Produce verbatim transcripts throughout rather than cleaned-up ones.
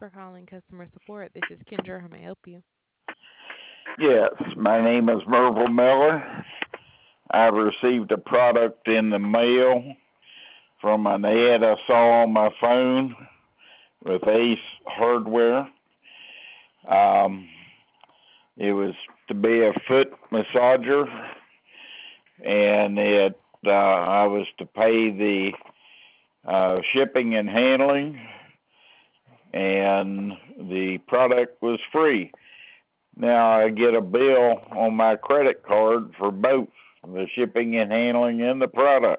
for calling customer support. This is Kendra. How may I help you? Yes, my name is Merville Miller. I received a product in the mail from an ad I saw on my phone with Ace Hardware. Um, it was to be a foot massager, and it uh, I was to pay the uh, shipping and handling, and the product was free. Now I get a bill on my credit card for both the shipping and handling and the product.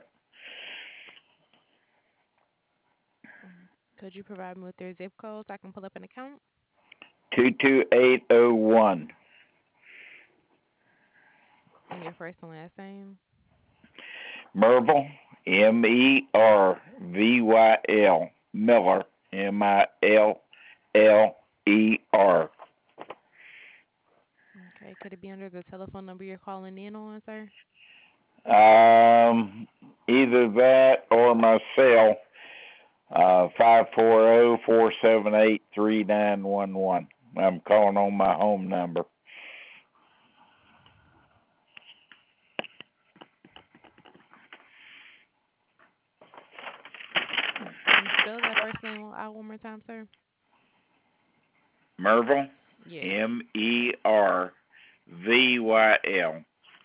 Mhm. Could you provide me with your zip code so I can pull up an account two two eight oh one. and your first and last name? Merville, M E R V Y L, Miller, M I L L E R. Okay. Could it be under the telephone number you're calling in on, sir? Um, either that or my cell, uh, five four zero, four seven eight, three nine one one. I'm calling on my home number. Can you spell that first name out one more time, sir? Merville, Yes. M E R V Y L.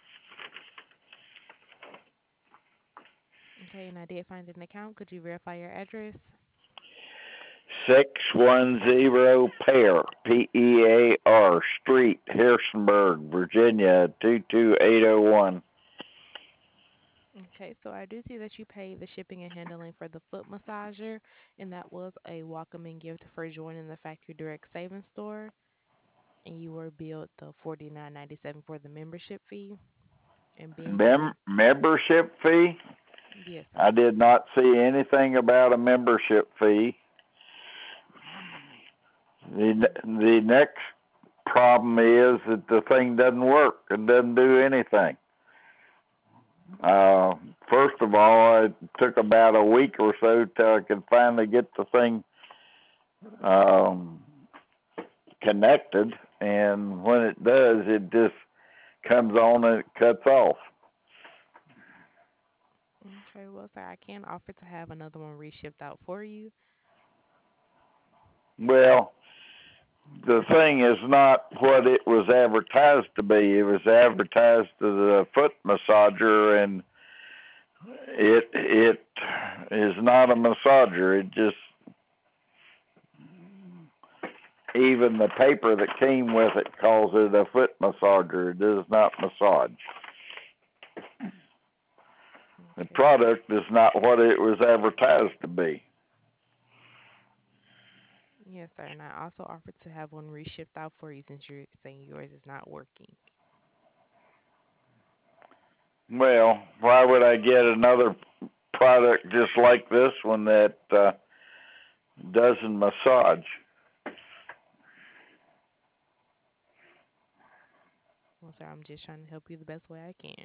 Okay. And I did find an account. Could you verify your address? six one zero Pear, P E A R Street, Harrisonburg, Virginia, two two eight oh one. Okay, so I do see that you paid the shipping and handling for the foot massager, and that was a welcoming gift for joining the Factory Direct Savings Store. And you were billed the forty nine ninety seven for the membership fee. And being a Mem- membership fee? yes, I sir. did not see anything about a membership fee. The, the next problem is that the thing doesn't work. It doesn't do anything. Uh, first of all, it took about a week or so till I could finally get the thing um, connected, and when it does, it just comes on and it cuts off. Okay, well, sir, I can offer to have another one reshipped out for you. Well, the thing is not what it was advertised to be. It was advertised as a foot massager, and it it is not a massager. It just even the paper that came with it calls it a foot massager. It does not massage. The Okay, so product is not what it was advertised to be. yes, sir, and I also offered to have one reshipped out for you since you're saying yours is not working. Well, why would I get another product just like this one that uh, doesn't massage? Well, sir, I'm just trying to help you the best way I can.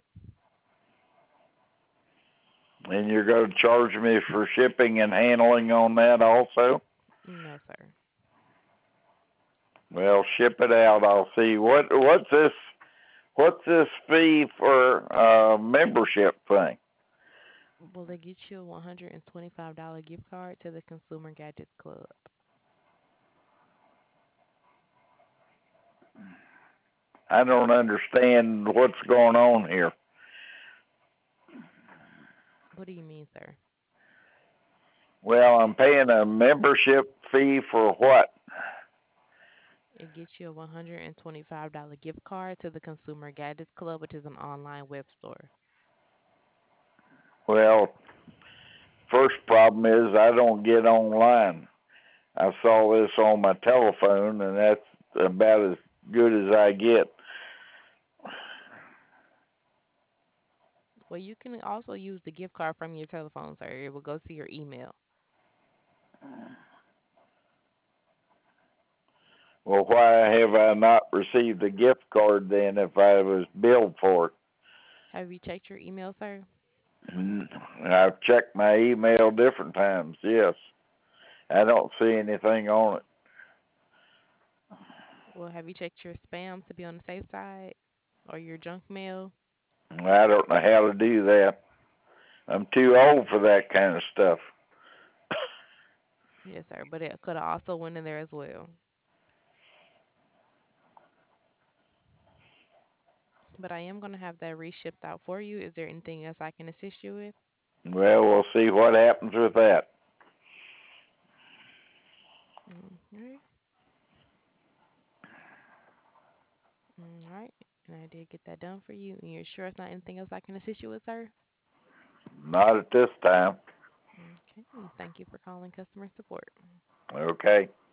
And you're going to charge me for shipping and handling on that also? No, sir. Well, ship it out. I'll see. What what's this? What's this fee for uh, membership thing? Will they get you a one hundred twenty-five dollars gift card to the Consumer Gadgets Club? I don't understand what's going on here. What do you mean, sir? Well, I'm paying a membership fee for what? It gets you a one hundred twenty-five dollars gift card to the Consumer Gadgets Club, which is an online web store. Well, first problem is I don't get online. I saw this on my telephone, and that's about as good as I get. Well, you can also use the gift card from your telephone, sir. It will go to your email. Well, why have I not received a gift card then if I was billed for it? Have you checked your email, sir? Mm, I've checked my email different times, yes. I don't see anything on it. Well, have you checked your spam to be on the safe side or your junk mail? I don't know how to do that. I'm too old for that kind of stuff. Yes, sir. But it could have also went in there as well. But I am going to have that reshipped out for you. Is there anything else I can assist you with? Well, we'll see what happens with that. Okay. All right. And I did get that done for you. And you're sure it's not anything else I can assist you with, sir? Not at this time. Okay. And thank you for calling customer support. Okay.